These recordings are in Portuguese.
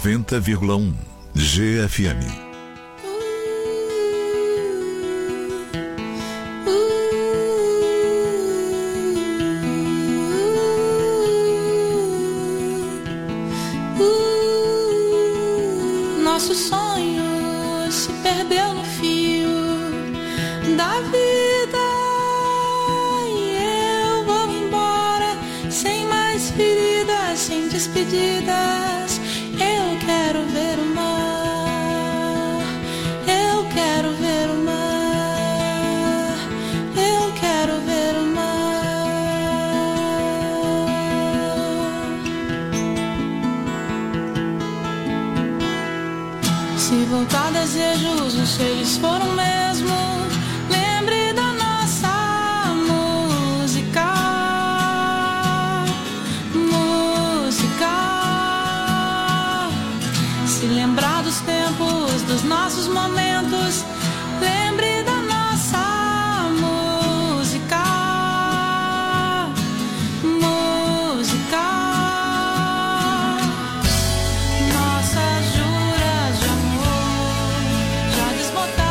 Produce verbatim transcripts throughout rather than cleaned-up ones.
noventa vírgula um G F M. Nosso sonho se perdeu no fio da vida e eu vou embora sem mais feridas, sem despedidas. Eu quero ver o mar, eu quero ver o mar, eu quero ver o mar. Se voltar desejos, não sei se foram mesmo. Lembre da nossa música, música. Se lembrar dos tempos, dos nossos momentos. Lembre da nossa música, música. Nossas juras de amor já desbotadas,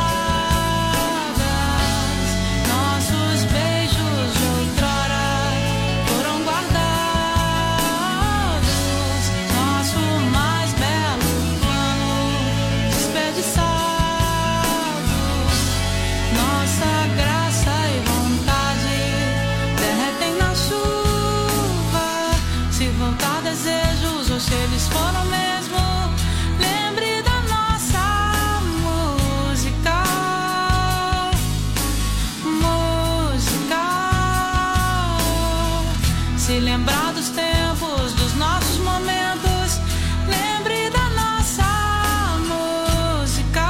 nossos beijos de outrora foram guardados, nosso mais belo plano desperdiçado, nossa graça e vontade derretem na chuva. Se voltar desejos ou se eles foram mesmo, lembre da nossa música, música. Se lembrar dos tempos, dos nossos momentos, lembre da nossa música,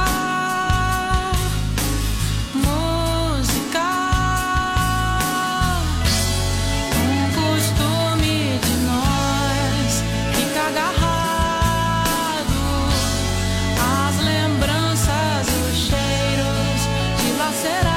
música. Um costume de nós fica agarrado às lembranças, os cheiros dilacerados,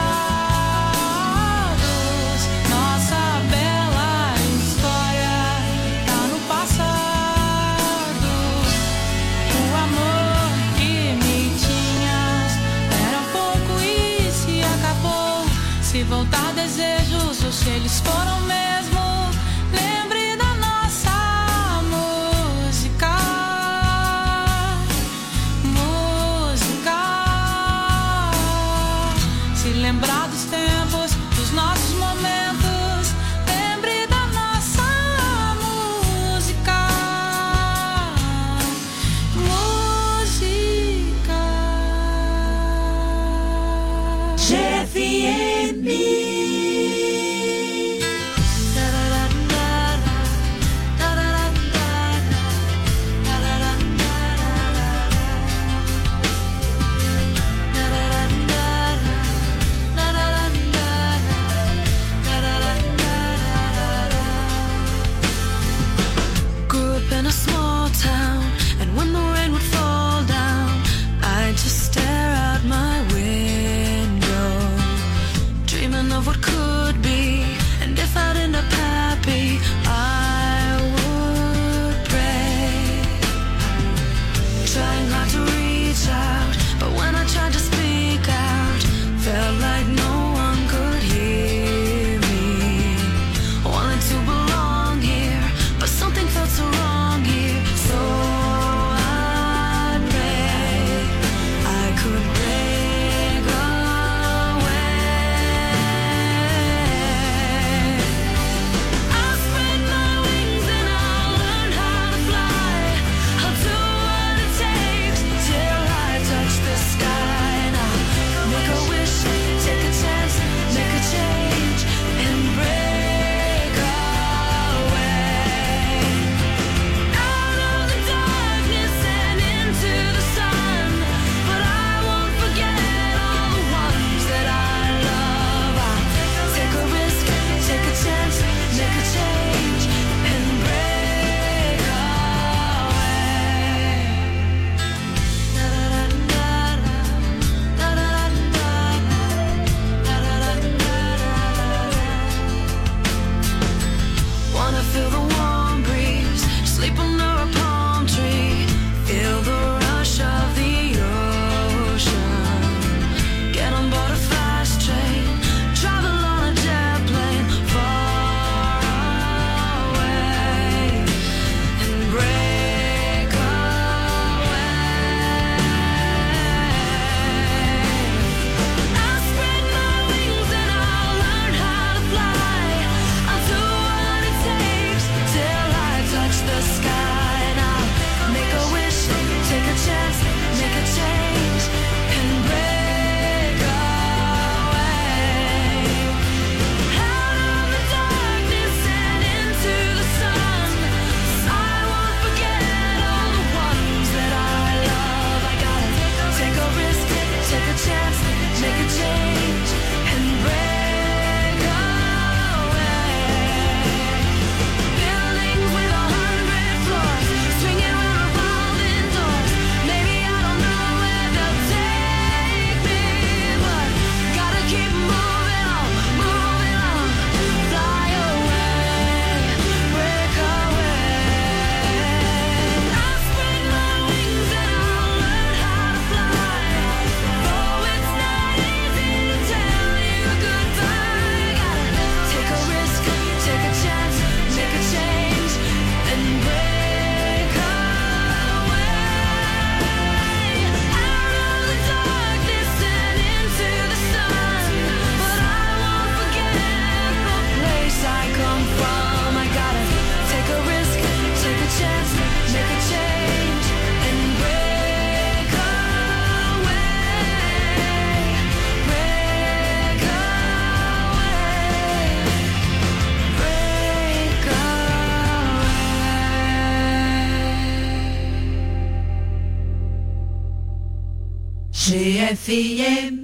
nossa bela história tá no passado. O amor que me tinhas era pouco e se acabou. Se voltar desejos ou se eles foram mesmo, lembre da nossa música, música. Se lembrar dos tempos, dos nossos momentos, lembre da nossa música, música. G F M. Grew up in a small town, and when the rain would fall down, I'd just stare out my window, dreaming of what G F M.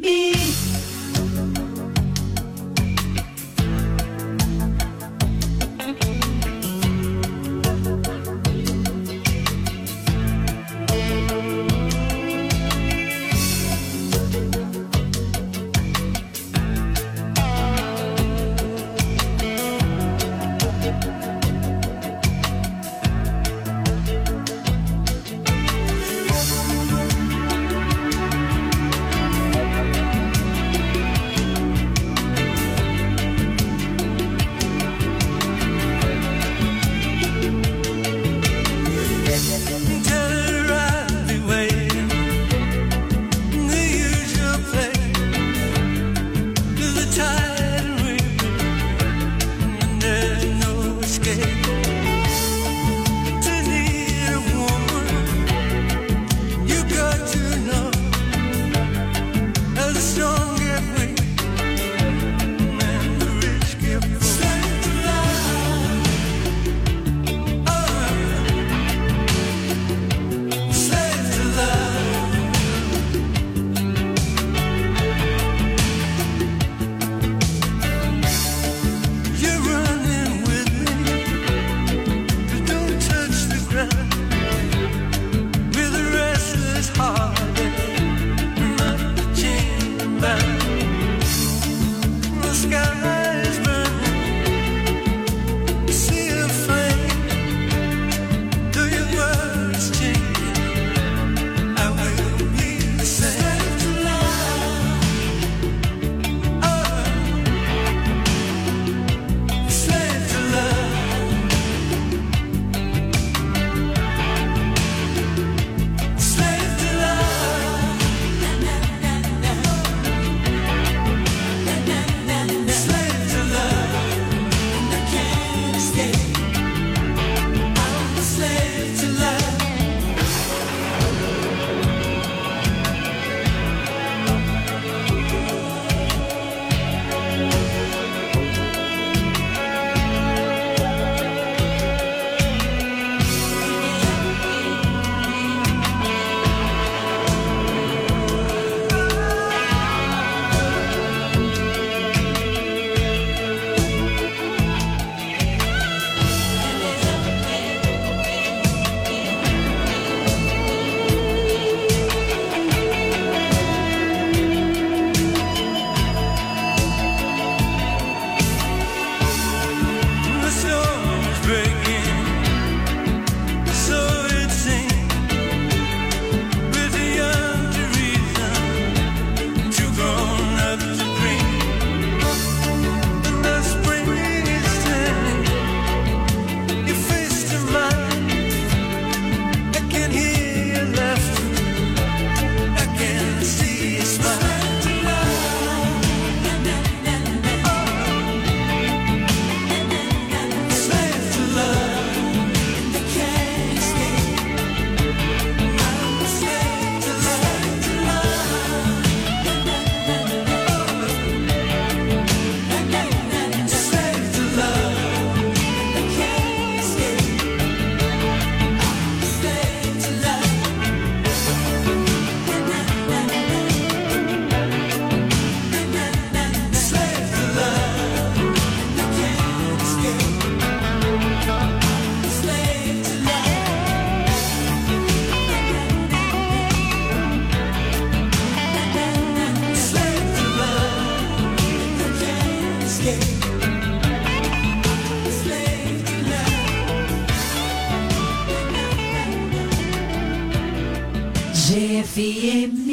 G F M.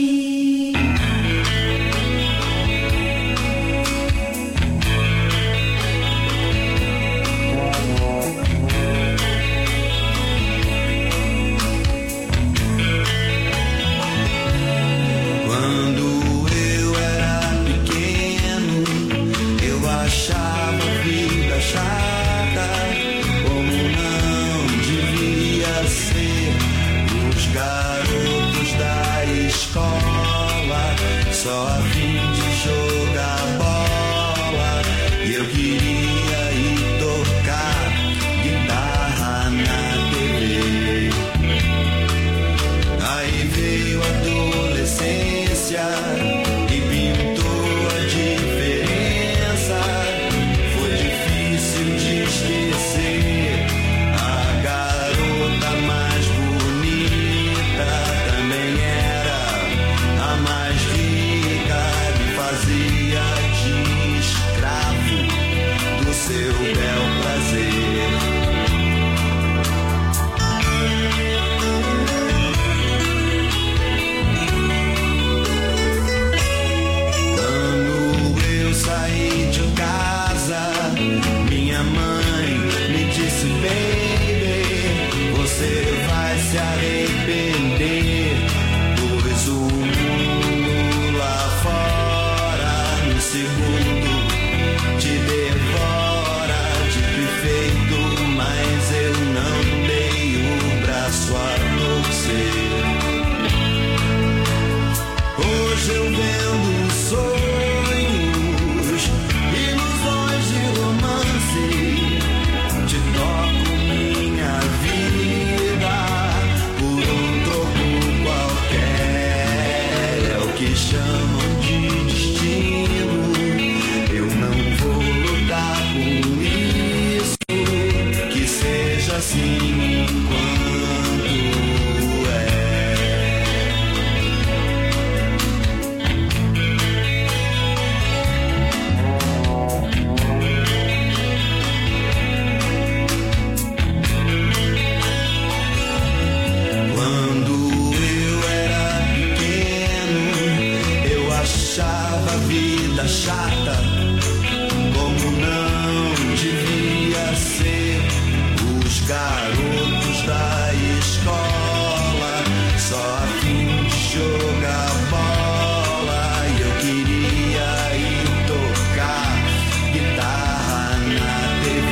Só a fim de jogar bola, e eu queria ir tocar guitarra na T V. Aí veio a adolescência, Hoje eu vendo sonhos, ilusões de romance, te toco minha vida por um troco qualquer. É o que chamam de destino. Eu não vou lutar com isso, que seja assim enquanto é. Quando eu era pequeno, eu achava a vida chata, como não devia ser. Os garotos da escola só a fim de jogar bola, e eu queria ir tocar guitarra na T V.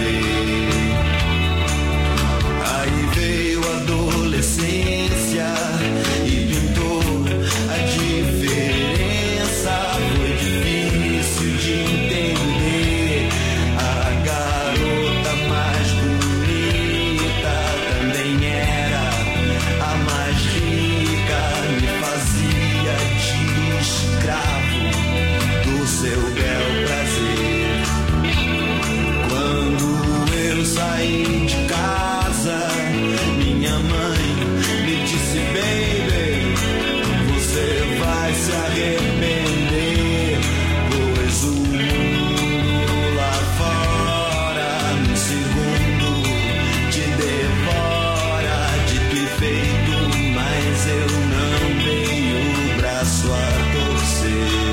Aí veio a adolescência e pintou a diferença. Foi difícil de entender. A garota mais bonita também era a mais rica. Me fazia de escravo do seu bel prazer. Quando eu saí de casa, minha mãe me disse: baby, você vai se arrepender, pois o mundo lá fora num segundo te devora. Dito e feito, mas eu não dei o braço a torcer.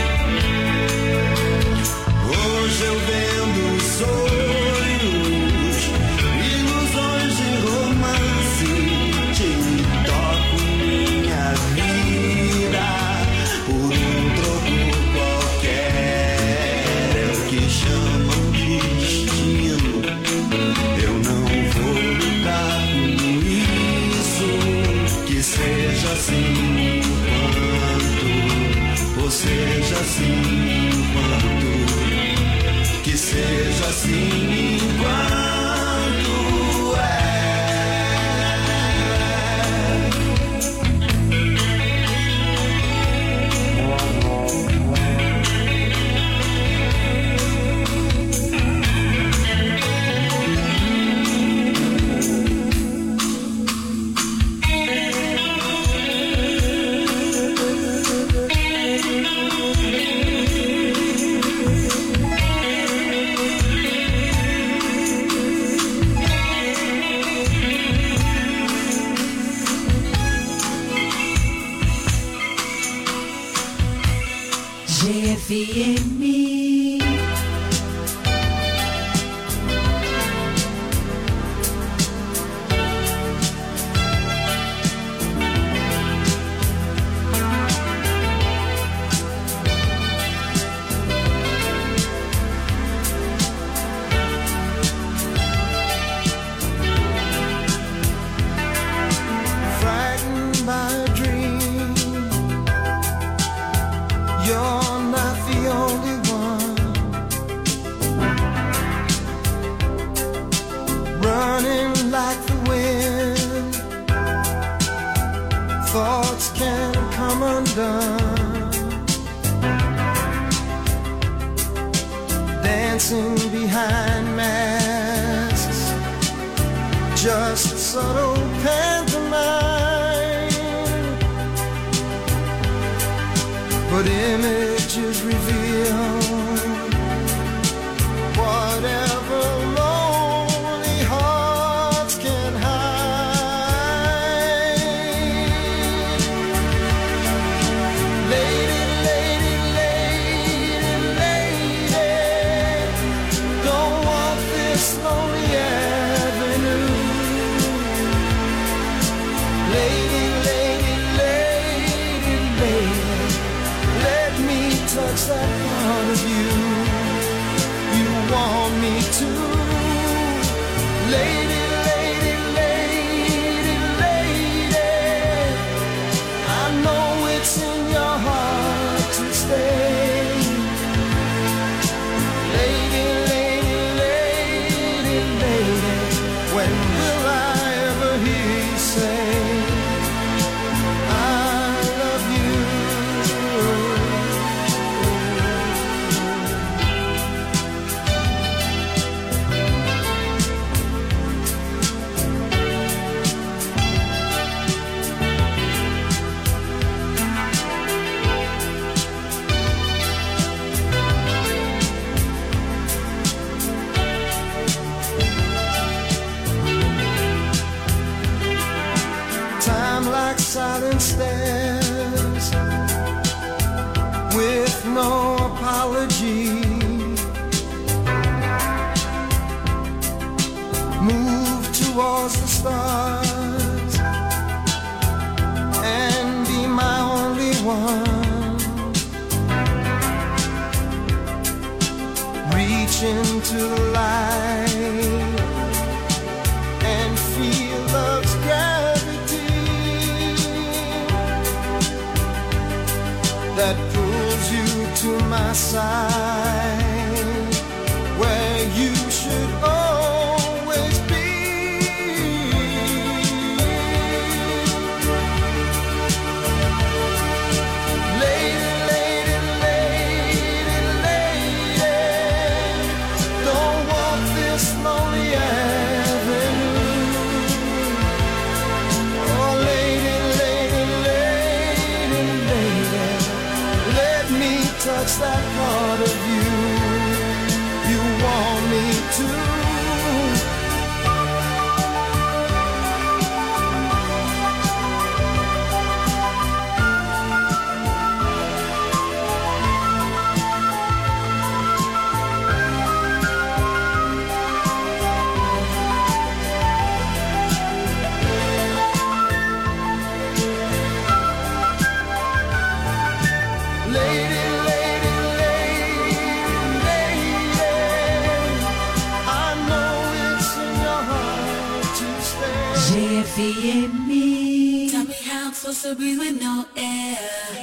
Hoje eu vendo sonhos, ilusões de romance, te toco minha vida por um troco qualquer. É o que chamam de destino. Eu não vou lutar com isso, que seja assim enquanto, ou seja assim enquanto, que seja assim enquanto é. G F M. Frightened by a dream, you're not the only one. Running like the wind, thoughts can come undone. Dancing behind masks, just subtle pantomime. But images reveal whatever lonely hearts can hide. Lady, lady, lady, lady, don't walk this lonely avenue. Lady, lady, lady, lady, let me touch that part of you you want me to. Lady, lady, lady, lady, I know it's in your heart stay. Lady, lady, lady, lady, when will I ever hear you say I love you? Like silent stairs with no apology, move towards the stars and be my only one. Reach into the light and feel love's gravity that pulls you to my side, where you should always be. Lady, lady, lady, lady, don't walk this lonely avenue. Oh, lady, lady, lady, lady, let me touch that part of you you want me to. J F E M E. Tell me how I'm supposed to breathe with no air.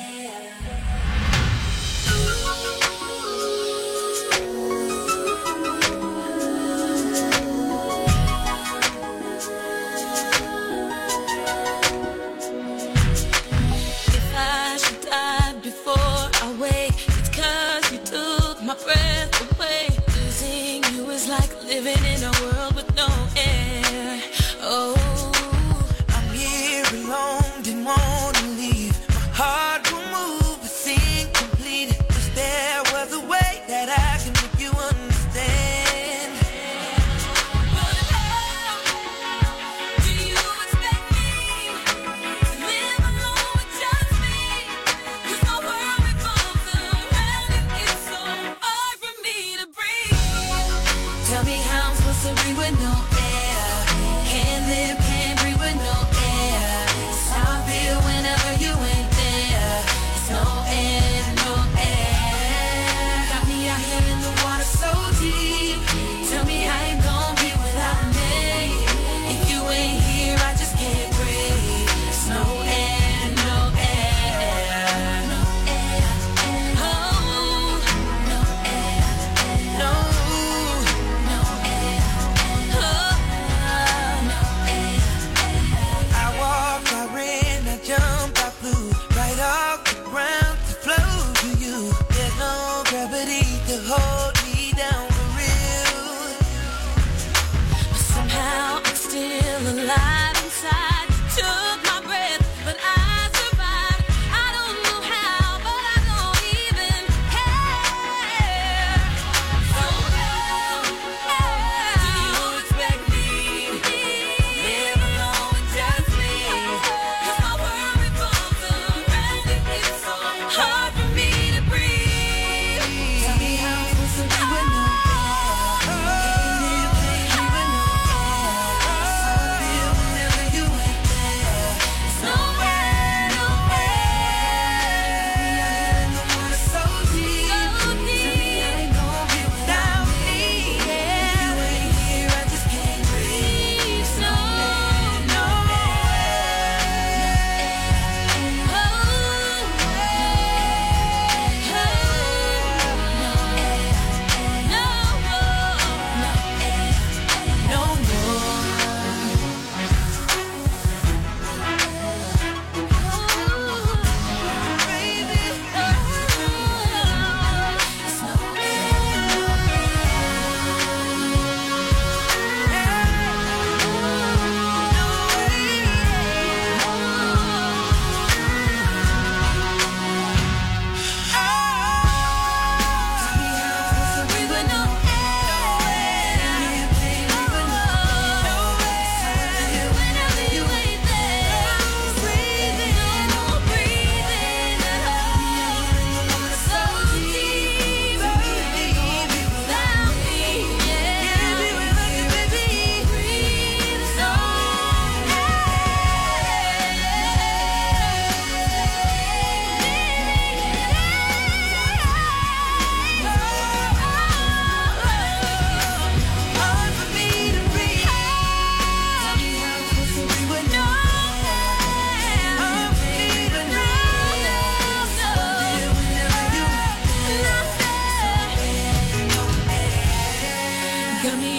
If I should die before I wake, it's 'cause you took my breath away. Losing you is like living in a world with no air. Oh, I'm here alone, didn't want to leave. My heart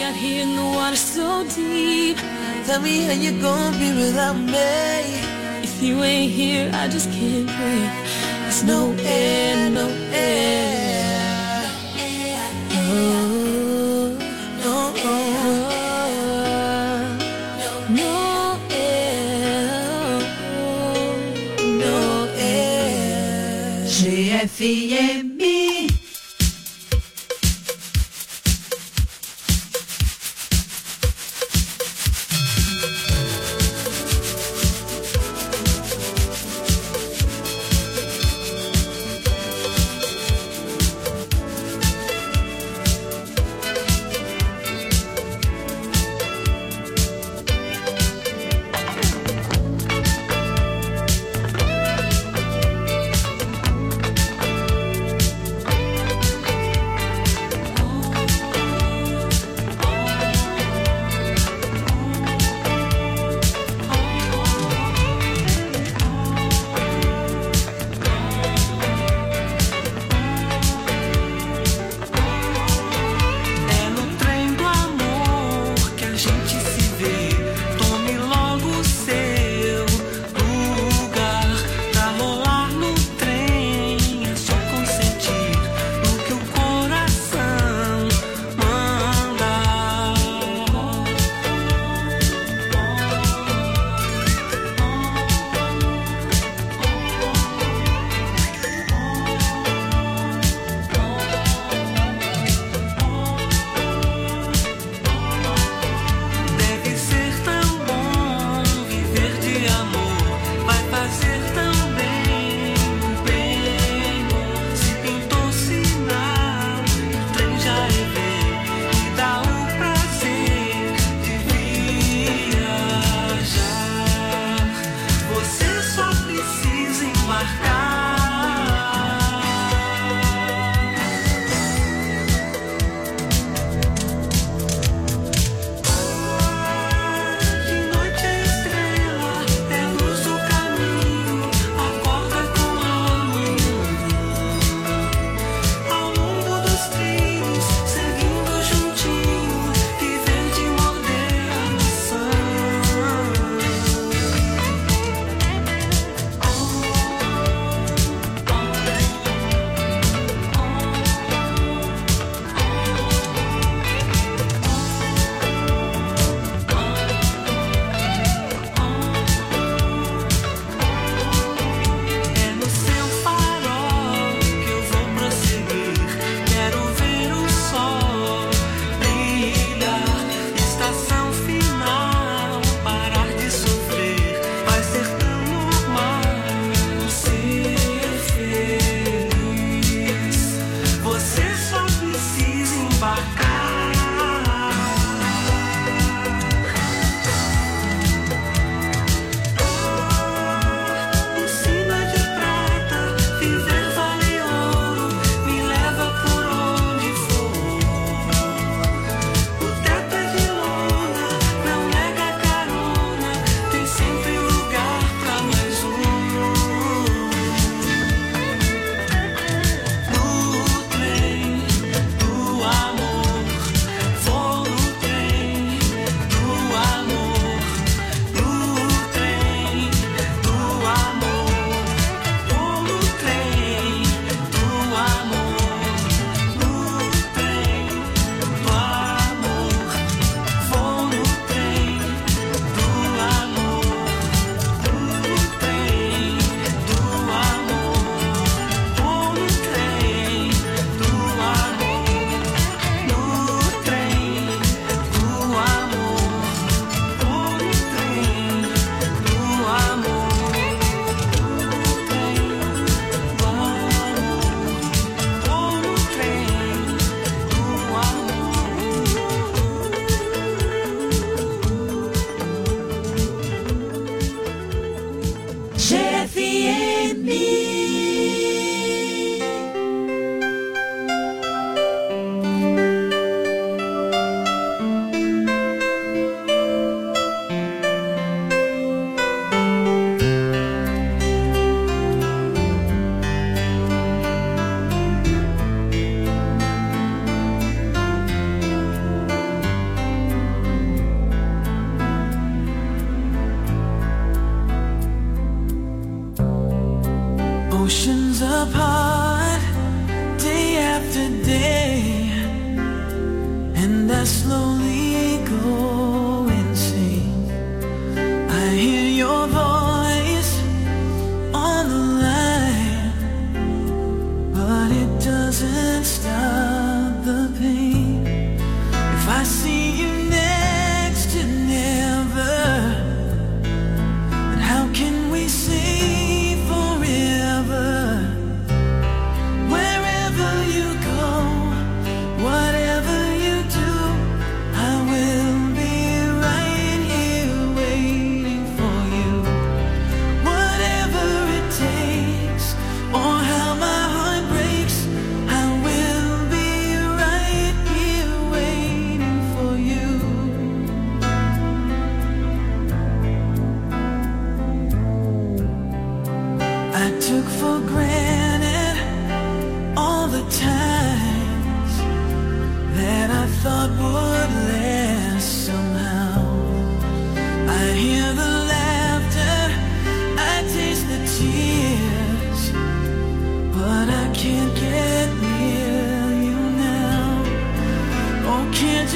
out here in the water so deep. Tell me how you gonna be without me. If you ain't here, I just can't breathe. There's no air, no air. Oh, no, no air, no air. G F M.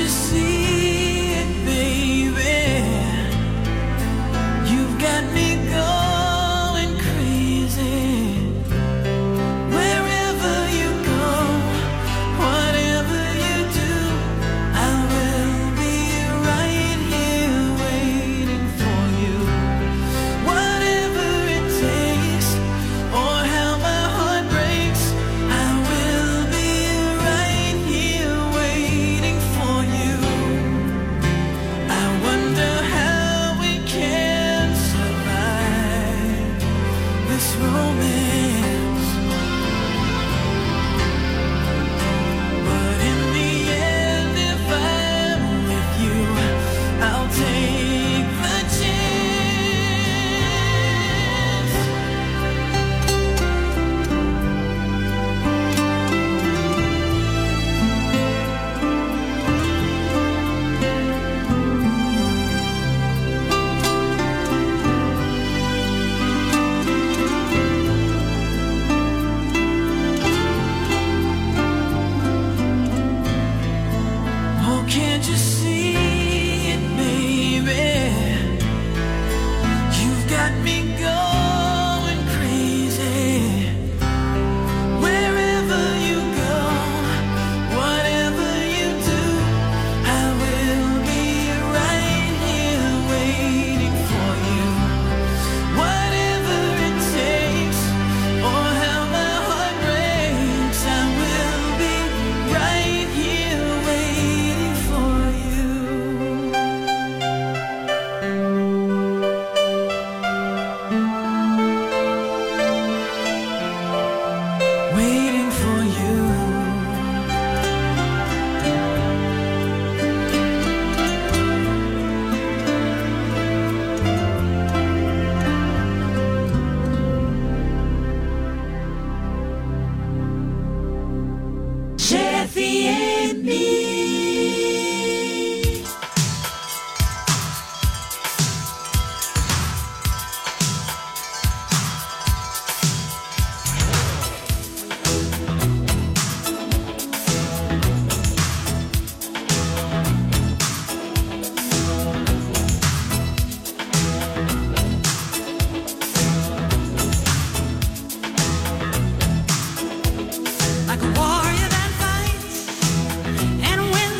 Like a warrior that fights, and when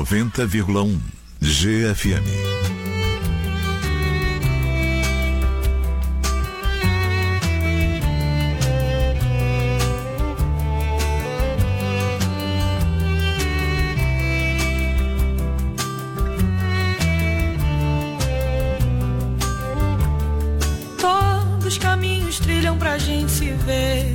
noventa vírgula um G F M. Todos os caminhos trilham pra gente se ver.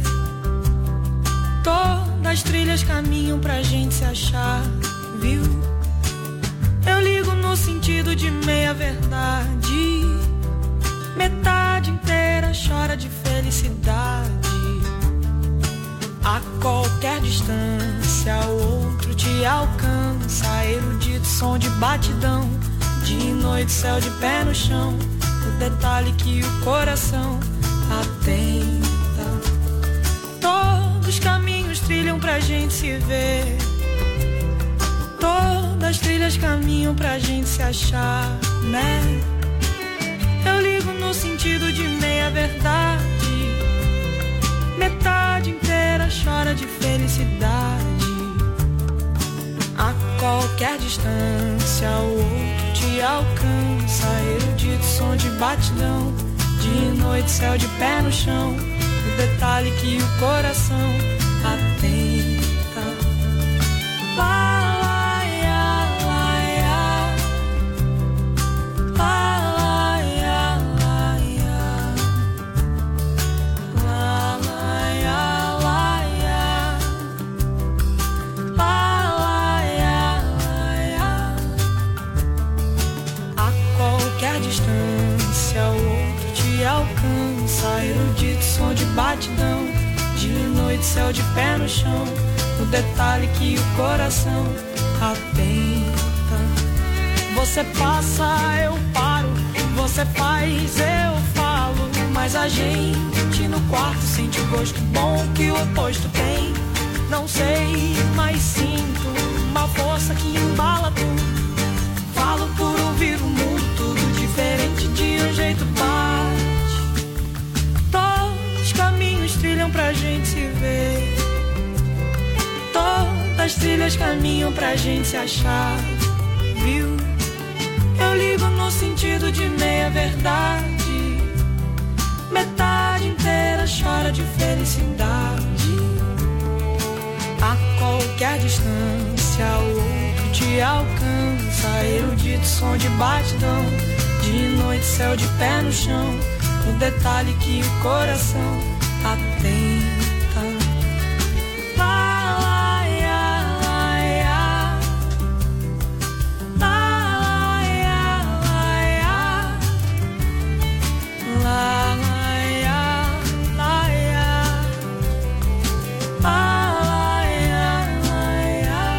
Todas as trilhas caminham pra gente se achar, viu? Eu ligo no sentido de meia verdade. Metade inteira chora de felicidade. A qualquer distância o outro te alcança. Erudito som de batidão. Dia e noite, céu de pé no chão. O detalhe que o coração atenta. Todos os caminhos trilham pra gente se ver. Todas as trilhas caminham pra gente se achar, né? Eu ligo no sentido de meia verdade. Metade inteira chora de felicidade. A qualquer distância o outro te alcança. Erudito som de batidão. Dia e noite, céu de pé no chão. O detalhe que o coração atenta. Lá, lá, ia, lá, ia. Lá, lá, ia, lá, ia. Lá, lá, ia, lá, ia. Lá, lá, ia, lá, ia. A qualquer distância o outro te alcança. Erudito som de batidão. Dia e noite, céu de pé no chão. O detalhe que o coração atenta. Você passa, eu paro. Você faz, eu falo. Mas a gente no quarto sente o gosto bom que o oposto tem. Não sei, mas sinto uma força que embala tudo. Falo por ouvir o mundo, tudo diferente de um jeito bate. Todos os caminhos trilham pra gente se ver. Todas as trilhas caminham pra gente se achar, viu? Eu ligo no sentido de meia verdade. Metade inteira chora de felicidade. A qualquer distância o outro te alcança. Erudito som de batidão. Dia e noite, céu de pé no chão. O detalhe que o coração atenta. Lá, lá, ia, lá, ia. Lá, lá, ia, lá, ia. Lá, lá, ia, lá, ia. Lá, lá, ia, lá, ia.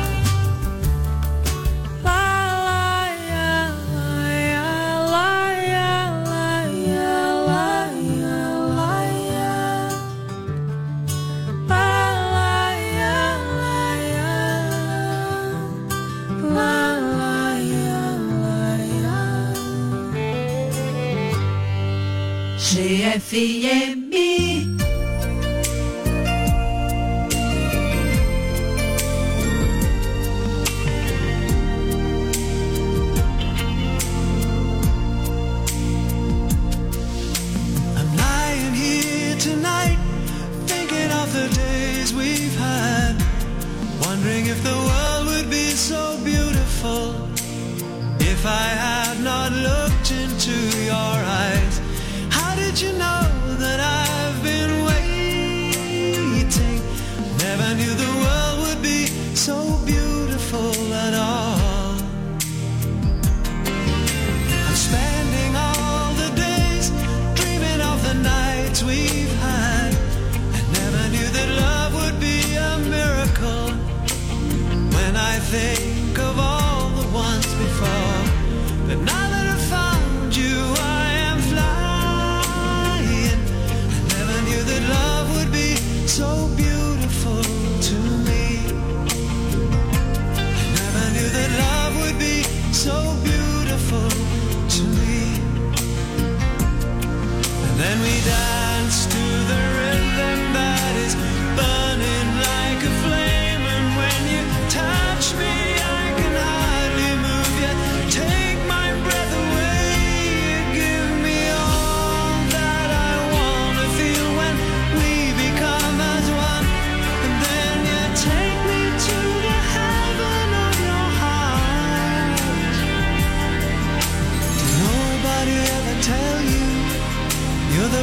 Lá, lá, ia, lá, ia. Lá, ia, lá, ia, lá, ia, lá, ia. Lá, lá, ia, lá, ia. Lá, lá, ia, lá, ia. G F M. I'm lying here tonight, thinking of the days we've had, wondering if the world would be so beautiful if I had not looked into your eyes. How did you know that I've been waiting? Never knew the world would be so beautiful at all. I'm spending all the days dreaming of the nights we've had. I never knew that love would be a miracle. When I think of all the ones before, but now that I've found you, I am flying.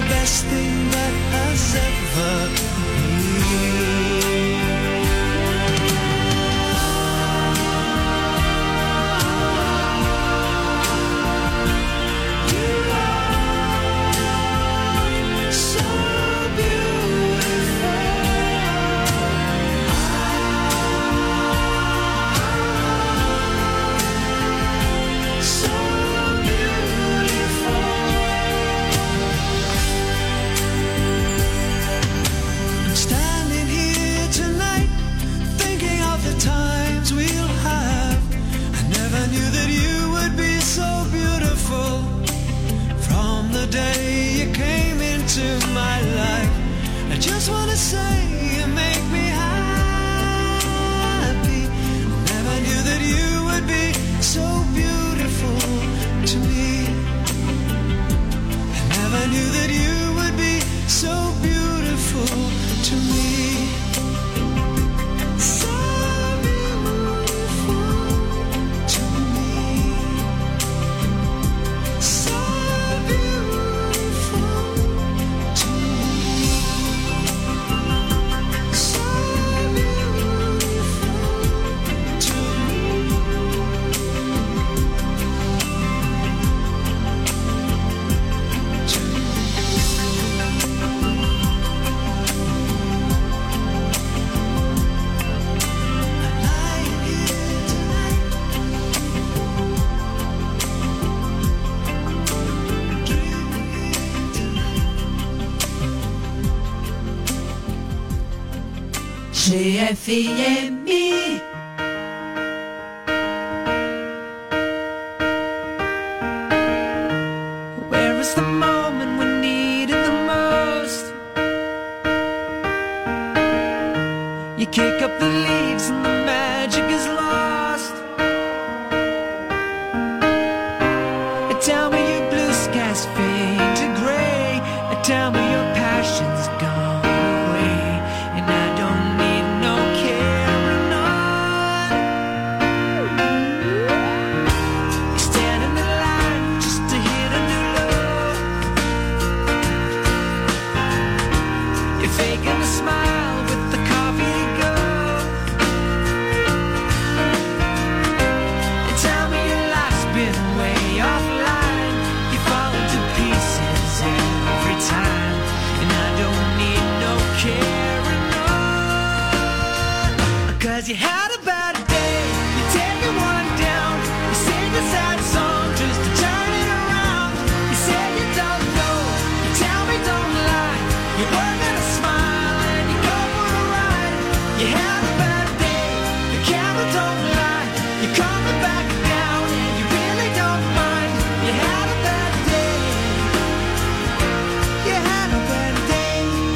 best thing that has ever day you came into my life. I just wanna say you make me happy. Never knew that you would be so beautiful to me. I never knew that you would be so beautiful to me. So G F M. Where is the moment we need it the most? You kick up the leaves and the magic is lost. Tell me your blue skies fade to gray. Tell me your passion's gone. You had a bad day, you take it one down, you sing a sad song just to turn it around. You say you don't know, you tell me don't lie, you work at a smile and you go for a ride. You had a bad day, the camera don't lie, you come back down and you really don't mind. You had a bad day, you had a bad day.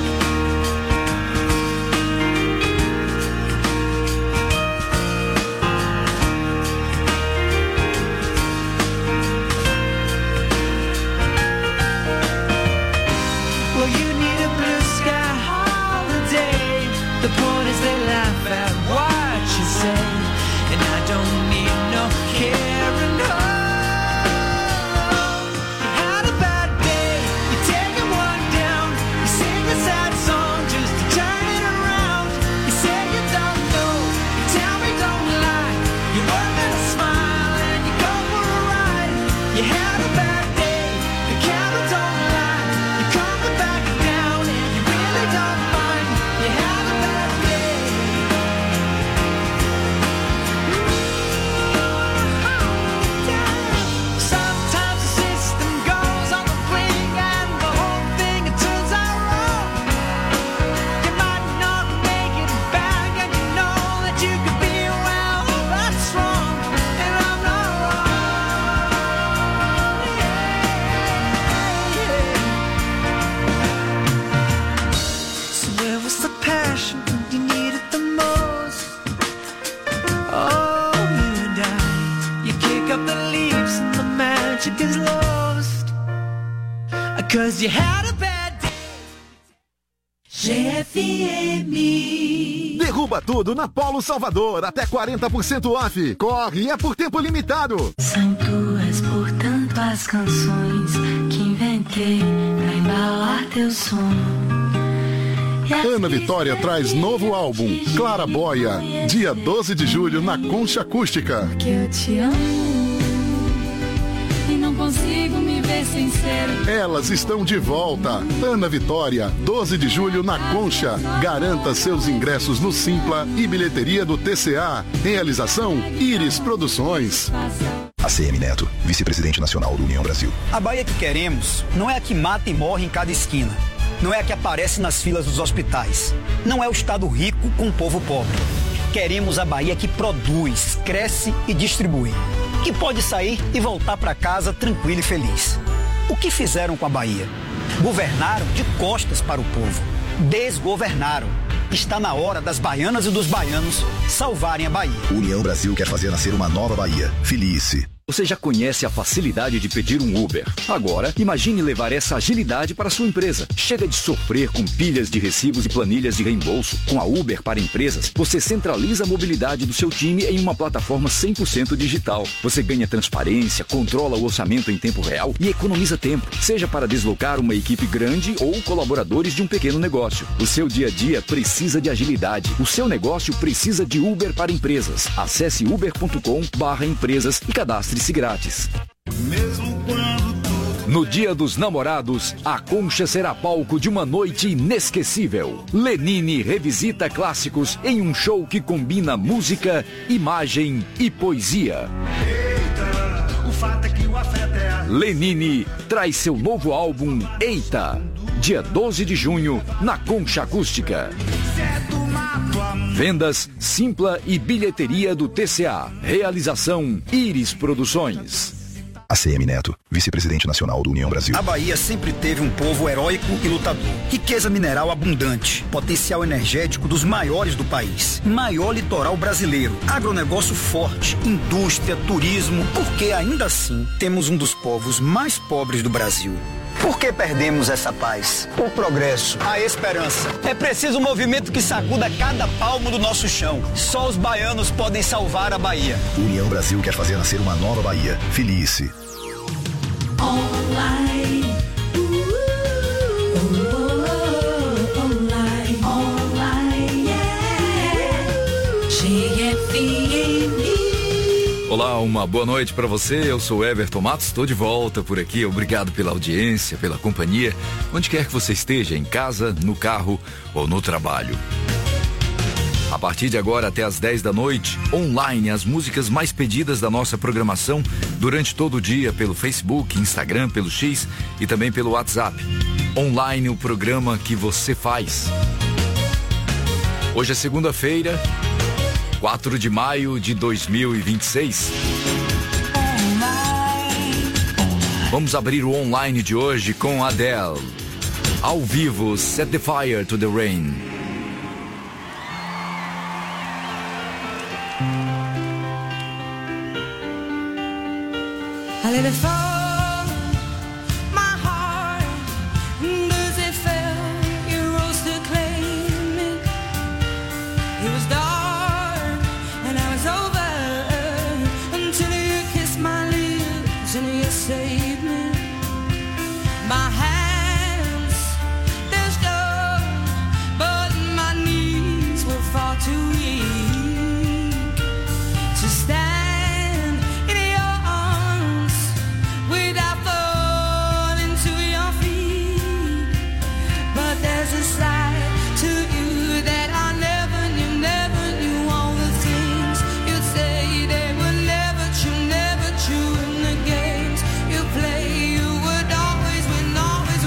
The point is they laugh at what you say, and I don't need no caring. No. You had a bad day, you take it one down, you sing a sad song just to turn it around. You say you don't know, you tell me don't lie, you work at a smile and you go for a ride. You had a bad day, the camera don't lie, you're coming back down and you really don't mind. You had a bad day. Sometimes the system goes on the blink and the whole thing it turns out wrong. You might not make it back and you know that you could be well, that's wrong, and I'm not wrong. Yeah, yeah. So where was the passion when you needed the most? Oh, you and I, you kick up the leaves and the magic is lost. Cause you had a bad day. G F M. Derruba tudo na Polo Salvador, até quarenta por cento off. Corre e é por tempo limitado. São tuas, portanto, as canções que inventei pra embalar teu som. Ana Vitória traz novo álbum, Claraboia, dia doze de julho na Concha Acústica. Porque eu te amo e não consigo me ver sem ser. Elas estão de volta. Ana Vitória, doze de julho na Concha. Garanta seus ingressos no Simpla e bilheteria do T C A. Realização Íris Produções. A C M Neto, vice-presidente nacional do União Brasil. A Bahia que queremos não é a que mata e morre em cada esquina. Não é a que aparece nas filas dos hospitais. Não é o Estado rico com o povo pobre. Queremos a Bahia que produz, cresce e distribui. Que pode sair e voltar para casa tranquilo e feliz. O que fizeram com a Bahia? Governaram de costas para o povo. Desgovernaram. Está na hora das baianas e dos baianos salvarem a Bahia. União Brasil quer fazer nascer uma nova Bahia. Felice. Você já conhece a facilidade de pedir um Uber. Agora, imagine levar essa agilidade para a sua empresa. Chega de sofrer com pilhas de recibos e planilhas de reembolso. Com a Uber para empresas, você centraliza a mobilidade do seu time em uma plataforma cem por cento digital. Você ganha transparência, controla o orçamento em tempo real e economiza tempo. Seja para deslocar uma equipe grande ou colaboradores de um pequeno negócio. O seu dia a dia precisa de agilidade. O seu negócio precisa de Uber para empresas. Acesse uber ponto com barra empresas e cadastre grátis. No Dia dos Namorados, a Concha será palco de uma noite inesquecível. Lenine revisita clássicos em um show que combina música, imagem e poesia. Lenine traz seu novo álbum Eita, dia doze de junho, na Concha Acústica. Vendas, Simpla e bilheteria do T C A. Realização Íris Produções. A C M Neto, vice-presidente nacional do União Brasil. A Bahia sempre teve um povo heróico e lutador. Riqueza mineral abundante, potencial energético dos maiores do país, maior litoral brasileiro, agronegócio forte, indústria, turismo, porque ainda assim temos um dos povos mais pobres do Brasil. Por que perdemos essa paz? O progresso, a esperança. É preciso um movimento que sacuda cada palmo do nosso chão. Só os baianos podem salvar a Bahia. União Brasil quer fazer nascer uma nova Bahia. Felice. Online. Online. Online. Yeah. G F M. Olá, uma boa noite para você. Eu sou Everton Matos, estou de volta por aqui. Obrigado pela audiência, pela companhia, onde quer que você esteja, em casa, no carro ou no trabalho. A partir de agora até às dez da noite, online, as músicas mais pedidas da nossa programação durante todo o dia pelo Facebook, Instagram, pelo X e também pelo WhatsApp. Online, o programa que você faz. Hoje é segunda-feira, quatro de maio de dois mil e vinte e seis. Vamos abrir o online de hoje com Adele. Ao vivo, Set the Fire to the Rain. I let it fall, my heart, as it fell, you rose to claim it. It was dark, and I was over, until you kissed my lips, and you saved me. My hands, they're strong, but my knees were far too weak to stand. Never true in the games you play. You would always win, always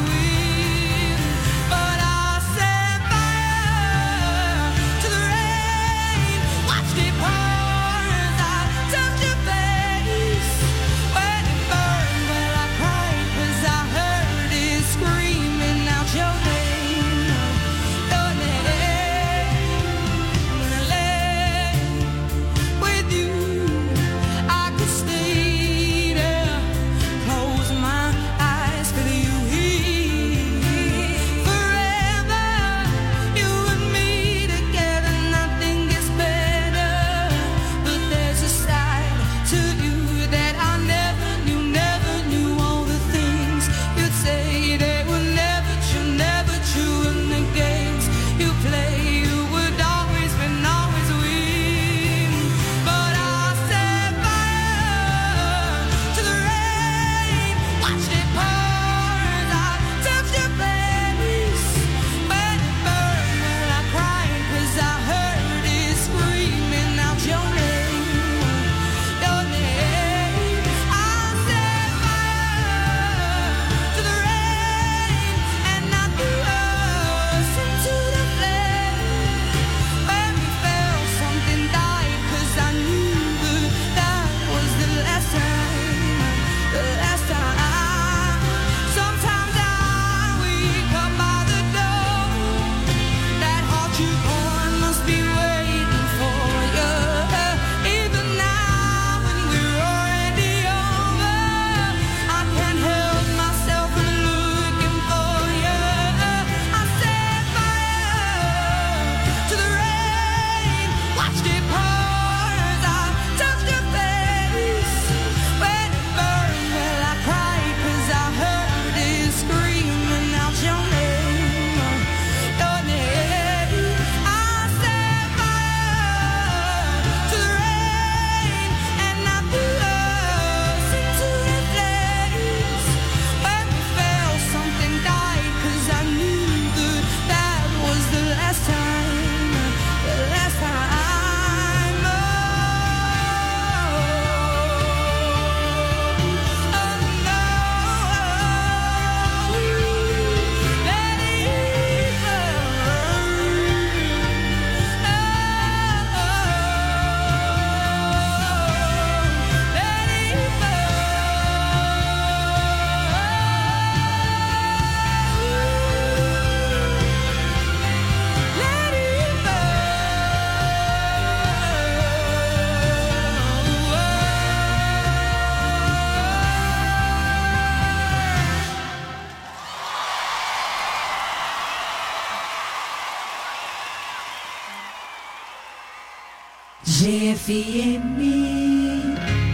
G F M.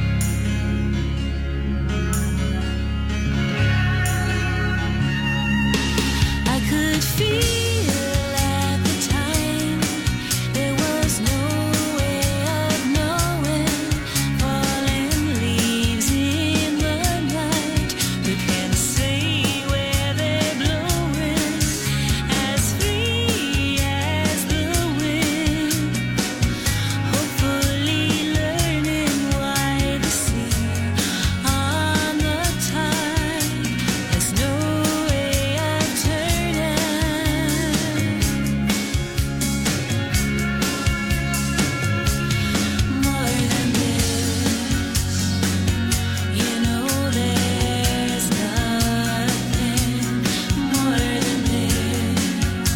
I could feel at the time there was no way of knowing. Falling leaves in the night, we can say where they're blowing, as free as the wind. Hopefully learning why the sea on the tide has no way of turning. More than this, you know there's nothing more than this.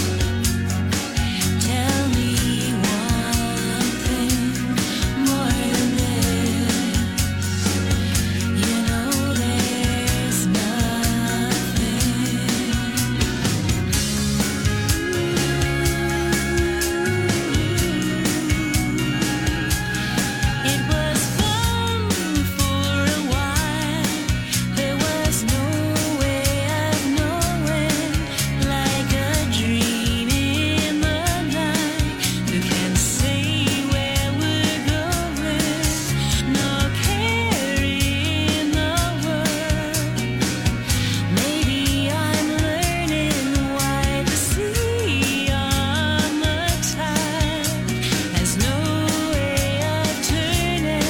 Tell me one thing more than this. You know there's nothing. It was fun for a while. There was no way of knowing, like a dream in the night. Who can say where we're going? No care in the world. Maybe I'm learning why the sea on the tide has no way of turning.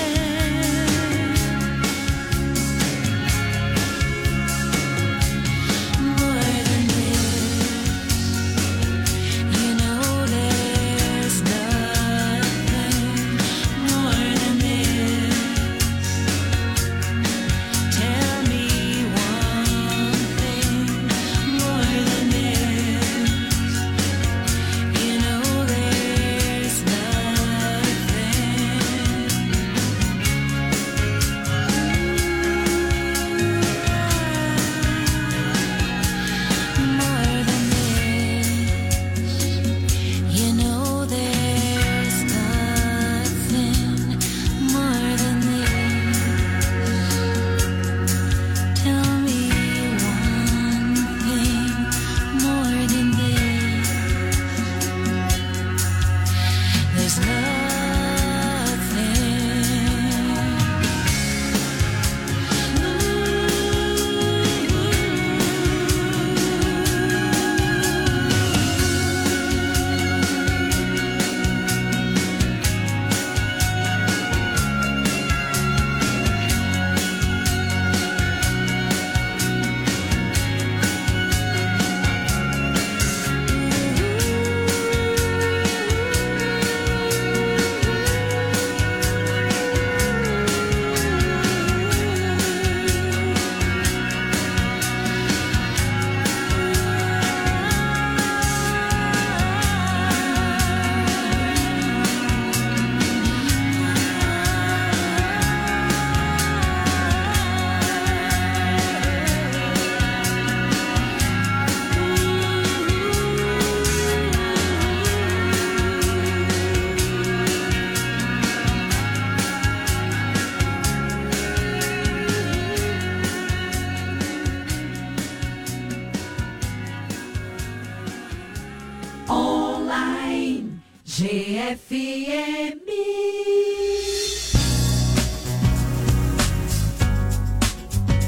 More than this, you know there's nothing more than this. Tell me one thing more than this. You know there's nothing more than this. You know there's nothing more than this. Tell me one thing more than this. There's nothing. Online G F M.